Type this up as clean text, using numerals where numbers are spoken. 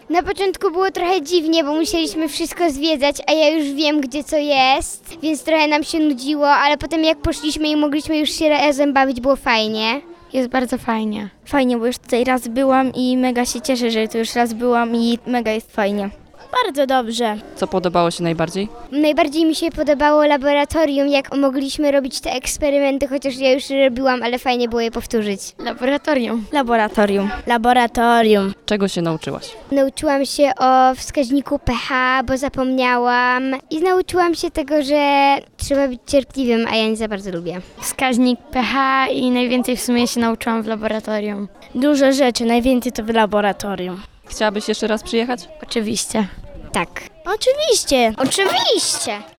Na początku było trochę dziwnie, bo musieliśmy wszystko zwiedzać, a ja już wiem, gdzie co jest, więc trochę nam się nudziło, ale potem jak poszliśmy i mogliśmy już się razem bawić, było fajnie. Jest bardzo fajnie. Fajnie, bo już tutaj raz byłam i mega się cieszę, że tu już raz byłam i mega jest fajnie. Bardzo dobrze. Co podobało się najbardziej? Najbardziej mi się podobało laboratorium, jak mogliśmy robić te eksperymenty, chociaż ja już je robiłam, ale fajnie było je powtórzyć. Laboratorium. Czego się nauczyłaś? Nauczyłam się o wskaźniku pH, bo zapomniałam i nauczyłam się tego, że trzeba być cierpliwym, a ja nie za bardzo lubię. Wskaźnik pH i najwięcej w sumie się nauczyłam w laboratorium. Dużo rzeczy, najwięcej to w laboratorium. Chciałabyś jeszcze raz przyjechać? Oczywiście. Tak. Oczywiście. Oczywiście!